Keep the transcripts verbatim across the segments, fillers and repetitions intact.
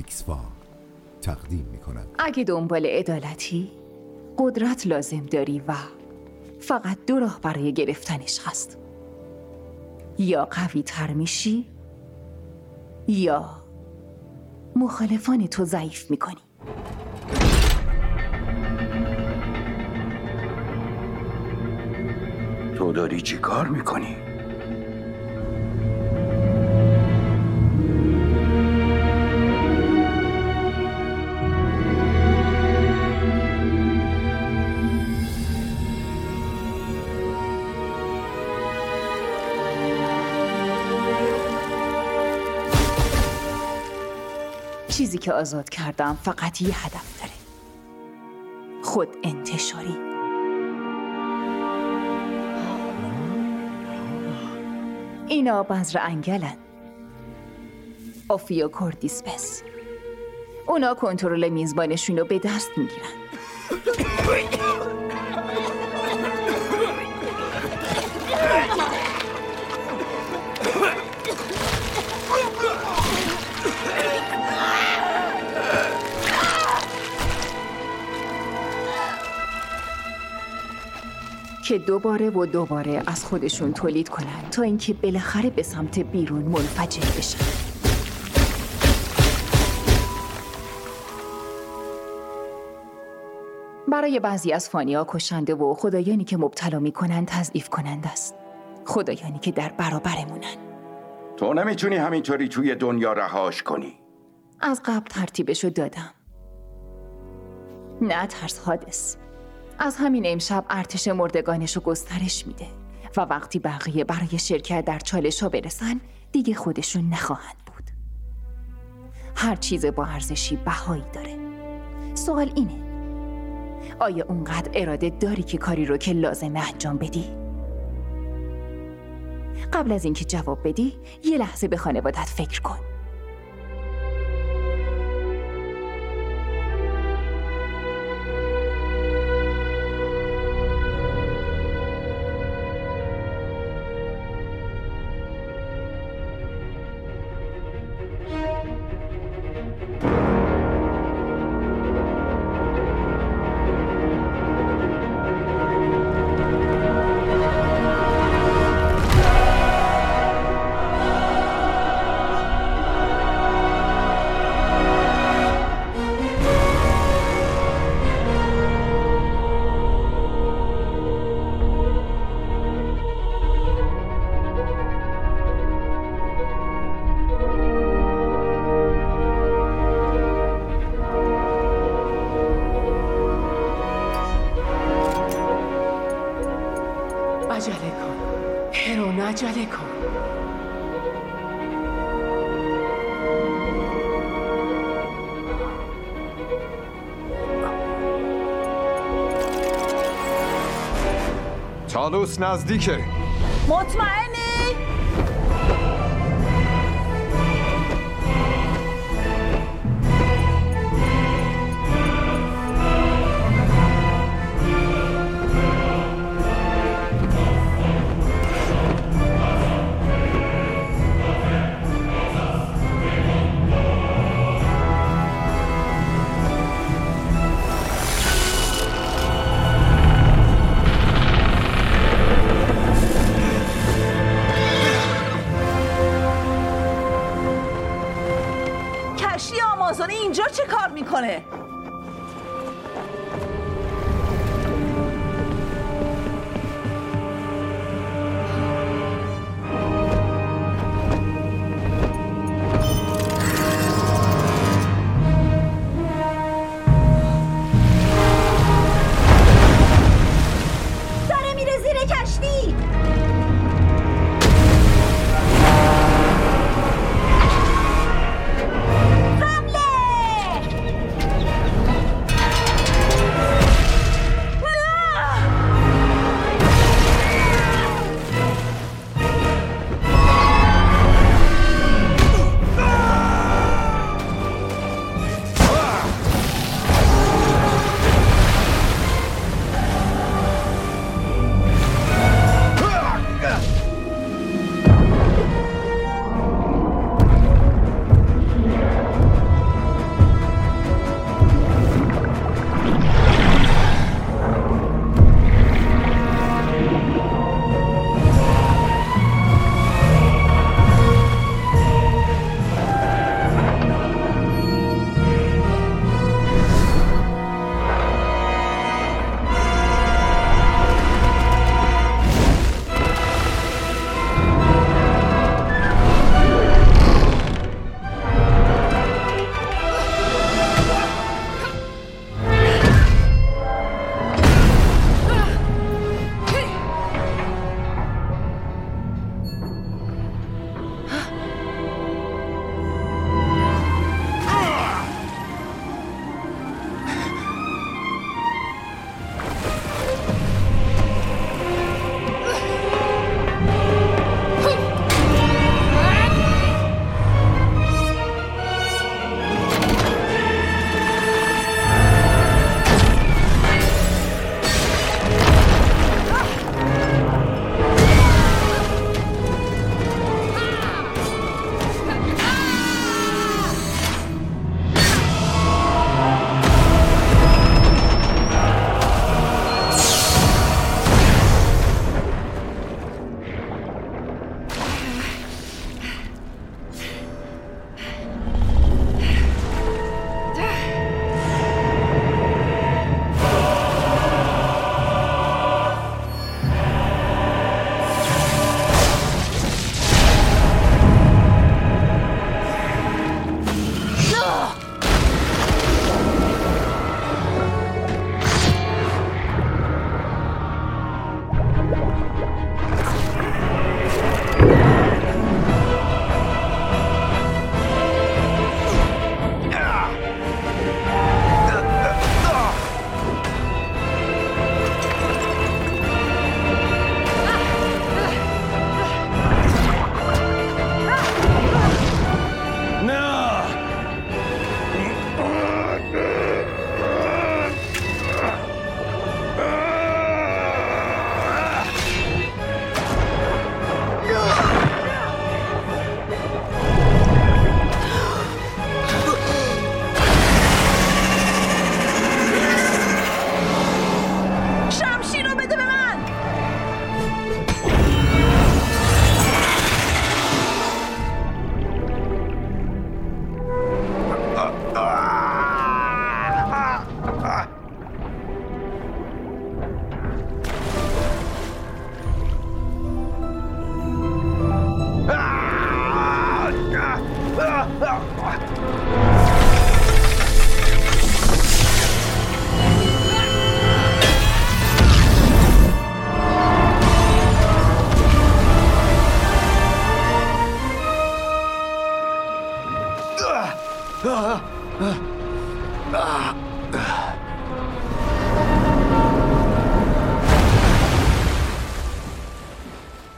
ایکس‌فا تقدیم می‌کند. اگه دنبال عدالتی، قدرت لازم داری و فقط دو راه برای گرفتنش هست. یا قوی تر میشی یا مخالفان تو ضعیف میکنی. تو داری چی کار میکنی؟ چیزی که آزاد کردم فقط یه هدف داره: خود انتشاری. اینا بذر انگلن، اوفیوکوردیسپس. اونا کنترل میزبانشون رو به دست میگیرن. که دوباره و دوباره از خودشون تولید کنن تا اینکه بالاخره به سمت بیرون منفجر بشن. برای بعضی از فانی‌ها کشنده و خدایانی که مبتلا میکنن تضعیف کننده است. خدایانی که در برابرمونن. تو نمیتونی همینطوری توی دنیا رهاش کنی. از قبل ترتیبشو دادم. نه ترس حادث. از همین امشب ارتش مردگانشو گسترش میده و وقتی بقیه برای شرکت در چالش‌ها برسن دیگه خودشون نخواهند بود. هر چیز با ارزشی بهایی داره. سوال اینه: آیا اونقدر اراده داری که کاری رو که لازمه انجام بدی؟ قبل از اینکه جواب بدی یه لحظه به خانوادت فکر کن. عجله کن هرون، عجله کن. تالوس نزدیکه. مطمئنی؟ کشتی آمازونی اینجا چه کار میکنه؟ داره میره زیر کشتی.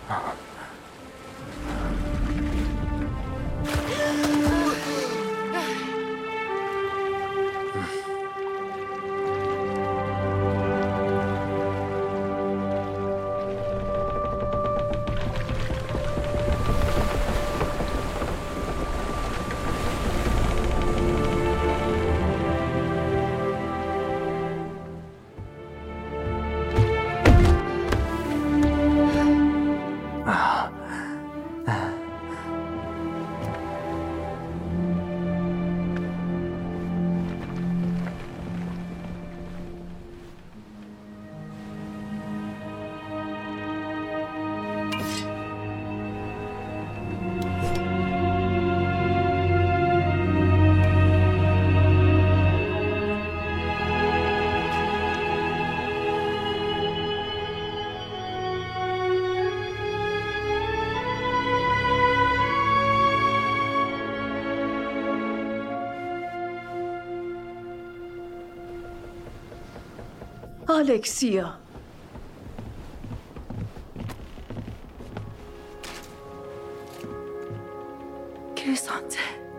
الکسیا، کریسانته،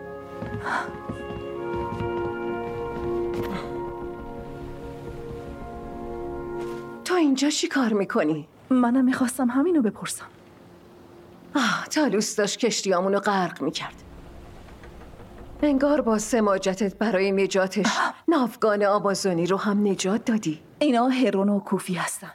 تو اینجا چی کار میکنی؟ منم میخواستم همینو بپرسم. آه، تالوس داشت کشتیامونو غرق میکرد. انگار با سماجتت برای نجاتش ناوگان آمازونی رو هم نجات دادی. اینا هرون و کوفی هستن.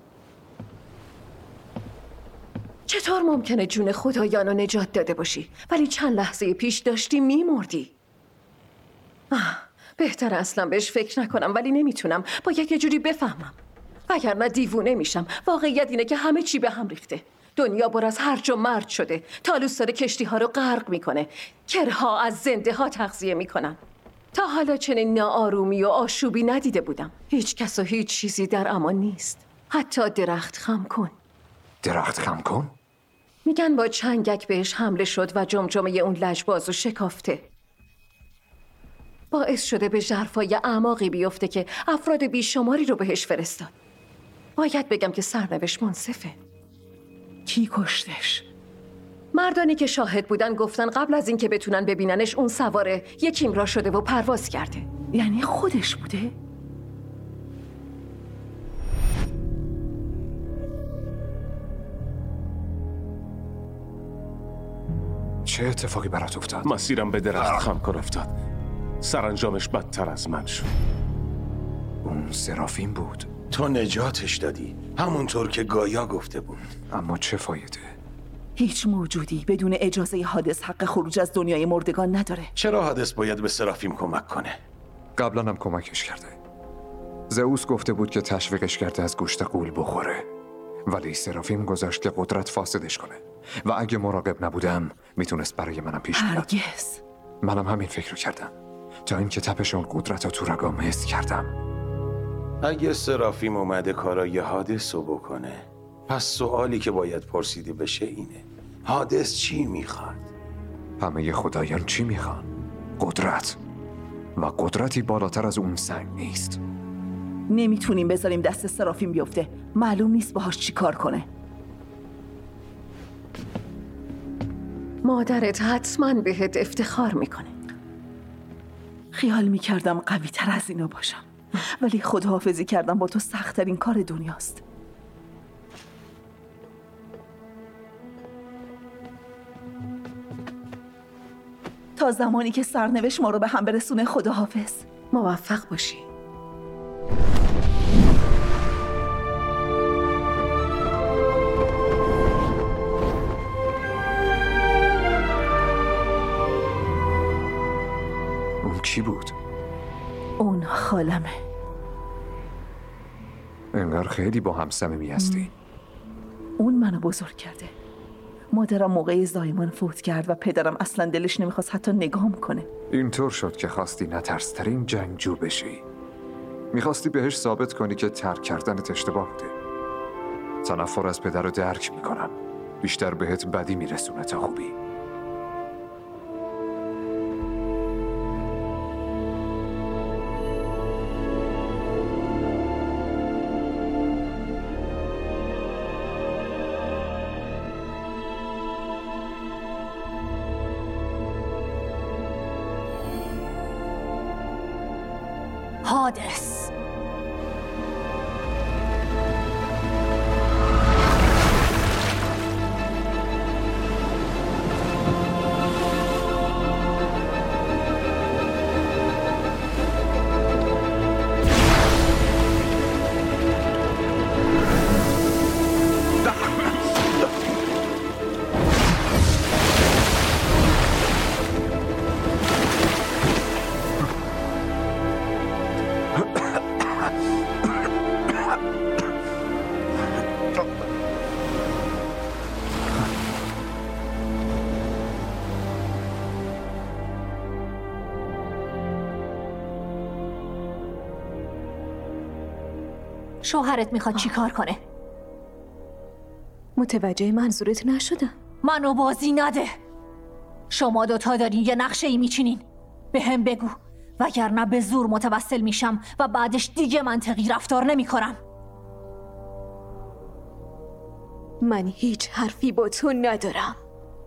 چطور ممکنه جون خدایان رو نجات داده باشی ولی چند لحظه پیش داشتی میمردی؟ آه، بهتر اصلا بهش فکر نکنم ولی نمیتونم، باید یه جوری بفهمم وگرنه دیوونه میشم. واقعیت اینه که همه چی به هم ریخته. دنیا پر از هرج و مرج شده. تالوس داره کشتی ها رو غرق میکنه. کرها از زنده ها تغذیه میکنن. تا حالا چنین ناآرومی و آشوبی ندیده بودم. هیچ کس و هیچ چیزی در امان نیست. حتی درخت خم کن. درخت خم کن؟ میگن با چنگک بهش حمله شد و جمجمه اون لجبازو شکافته. باعث شده به ژرفای اعماقی بیفته که افراد بیشماری رو بهش فرستاد. باید بگم که سرنوشت منصفه. کی کشتش؟ مردانی که شاهد بودن گفتن قبل از اینکه بتونن ببیننش اون سواره یکیم را شده و پرواز کرده. یعنی خودش بوده؟ چه اتفاقی برات افتاد؟ مسیرم به درخت خمکار افتاد. سرانجامش بدتر از من شد. اون سرافیم بود. تو نجاتش دادی، همونطور که گایا گفته بود. اما چه فایده؟ هیچ موجودی بدون اجازه حادث حق خروج از دنیای مردگان نداره. چرا حادث باید به سرافیم کمک کنه؟ قبلا هم کمکش کرده. زئوس گفته بود که تشویقش کرده از گوشت غول بخوره، ولی سرافیم گذاشت که قدرت فاسدش کنه و اگه مراقب نبودم میتونست برای منم پیش بیاد. هرگز. منم همین فکر رو کردم تا اینکه تپش اون قدرت رو تو رگام حس کردم. اگه سرافیم اومده کارای حادث رو بکنه، پس سوالی که باید پرسیده بشه اینه: حادث چی میخواد؟ همه خدایان چی میخوان؟ قدرت. و قدرتی بالاتر از اون سنگ نیست. نمیتونیم بذاریم دست سرافیم بیفته. معلوم نیست باهاش چی کار کنه. مادرت حتما بهت افتخار میکنه. خیال میکردم قوی تر از اینا باشم، ولی خداحافظی کردم با تو سخت‌ترین کار دنیاست. تا زمانی که سرنوشت ما رو به هم برسونه خداحافظ. موفق باشی. اون کی بود؟ اون خالمه. انگار خیلی با هم صمیمی هستی. اون منو بزرگ کرده. مادرم موقع زایمان فوت کرد و پدرم اصلا دلش نمیخواست حتی نگام کنه. اینطور شد که خواستی نترس‌ترین جنگجو بشی. میخواستی بهش ثابت کنی که ترک کردنت اشتباه بوده. تنفر از پدر رو درک میکنم. بیشتر بهت بدی میرسونه تا خوبی. هادس. شوهرت میخواد چی کار کنه؟ متوجه منظورت نشدم. منو بازی نده. شما دوتا دارین یه نقشه ای میچینین. به هم بگو وگرنه به زور متوسل میشم و بعدش دیگه منطقی رفتار نمیکنم. من هیچ حرفی با تو ندارم.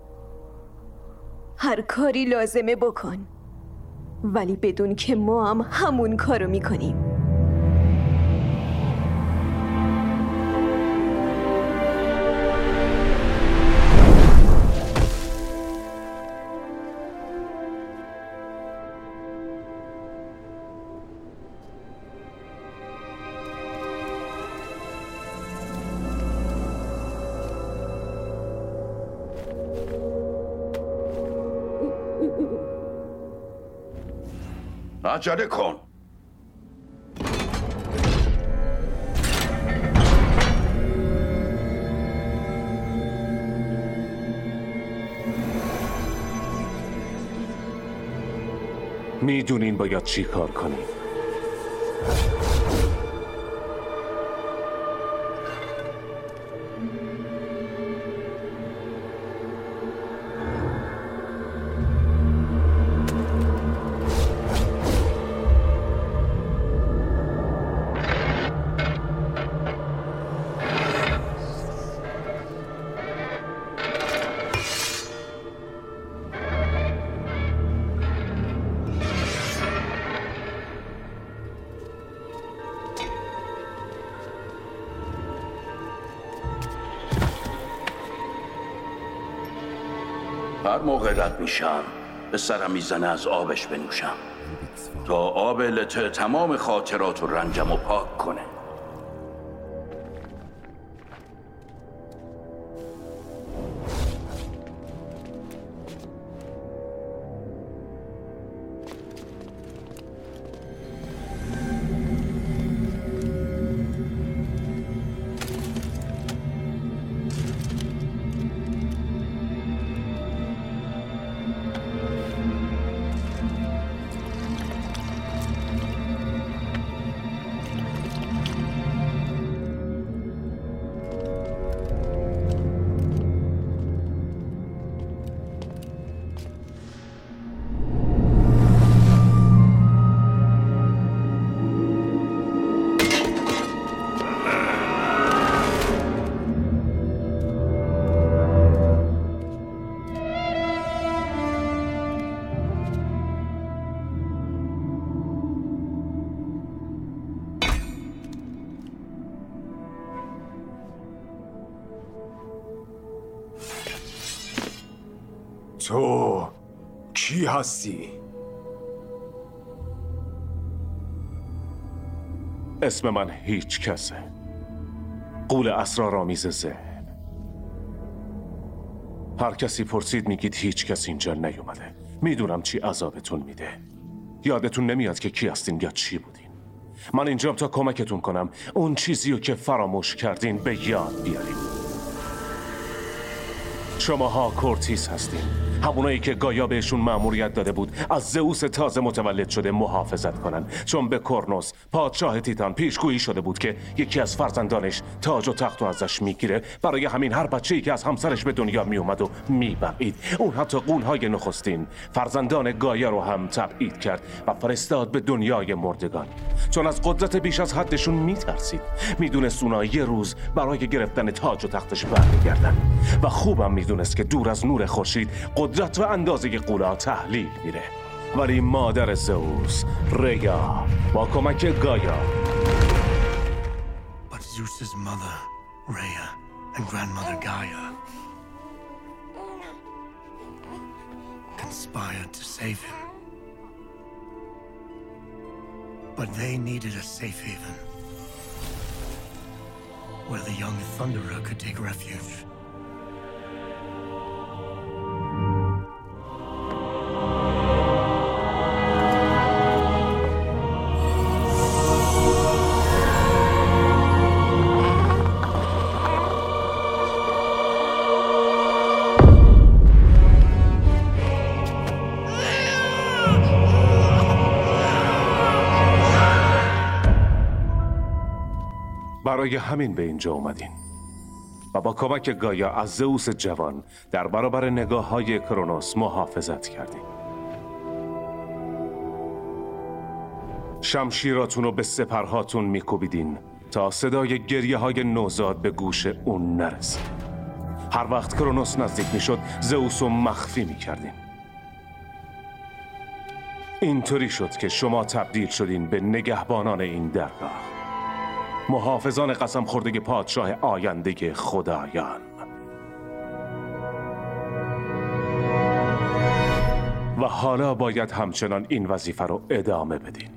هر کاری لازمه بکن، ولی بدون که ما هم همون کارو میکنیم. عجله کن. میدونین باید چی کار کنین. هر موقع رد میشم به سرم میزنه از آبش بنوشم تا آب لطه تمام خاطرات و رنجم رو پاک کنه. تو کی هستی؟ اسم من هیچ کسه. غول اسرارآمیز ذهن. هر کسی پرسید میگید هیچ کس اینجا نیومده. میدونم چی عذابتون میده. یادتون نمیاد که کی هستین یا چی بودین. من اینجام تا کمکتون کنم اون چیزیو که فراموش کردین به یاد بیارین. شماها کورتیس هستین، همونایی که گایا بهشون مأموریت داده بود از زئوس تازه متولد شده محافظت کنن، چون به کرونوس پادشاه تیتان پیشگویی شده بود که یکی از فرزندانش تاج و تخت رو ازش میگیره. برای همین هر بچه‌ای که از همسرش به دنیا میومد و میبرید، اون حتی غول‌های نخستین فرزندان گایا رو هم تبعید کرد و فرستاد به دنیای مردگان، چون از قدرت بیش از حدشون میترسید. میدونست اونا یه روز برای گرفتن تاج و تختش برمیگردن و خوبم میدونست که دور از نور خورشید قدرت و اندازه غول‌ها تحلیل میره. ولی مادر زئوس ریا با کمک گایا But Zeus's mother, Rhea, and grandmother Gaia conspired to save him. But they needed a safe haven where the young Thunderer could take refuge. برای همین به اینجا اومدین و با کمک گایا از زئوس جوان در برابر نگاه های کرونوس محافظت کردین. شمشیراتون رو به سپرهاتون میکوبیدین تا صدای گریه های نوزاد به گوش اون نرسه. هر وقت کرونوس نزدیک میشد زئوس رو مخفی میکردین. اینطوری شد که شما تبدیل شدین به نگهبانان این درگاه، محافظان قسم خورده پادشاه آینده خدایان. و حالا باید همچنان این وظیفه رو ادامه بدین.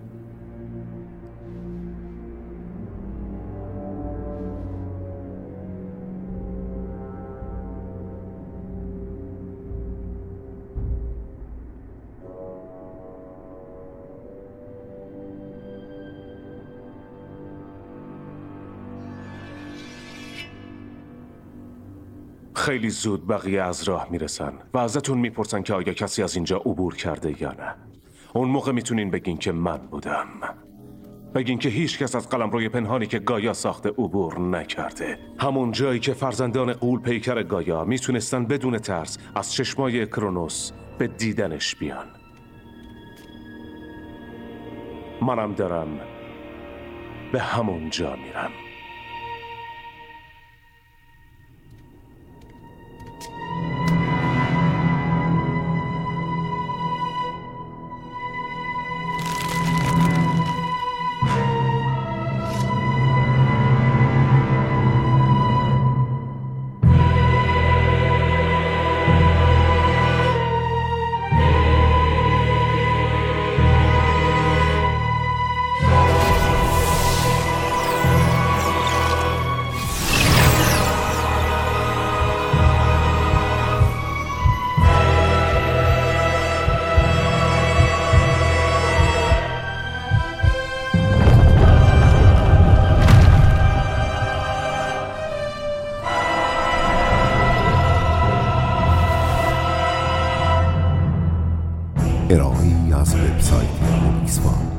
خیلی زود بقیه از راه میرسن و ازتون میپرسن که آیا کسی از اینجا عبور کرده یا نه. اون موقع میتونین بگین که من بودم. بگین که هیچ کس از قلمروی پنهانی که گایا ساخته عبور نکرده. همون جایی که فرزندان غول پیکر گایا میتونستن بدون ترس از چشمای کرونوس به دیدنش بیان. منم دارم به همون جا میرم. ارائه‌ای از وبسایت موبیکسفان.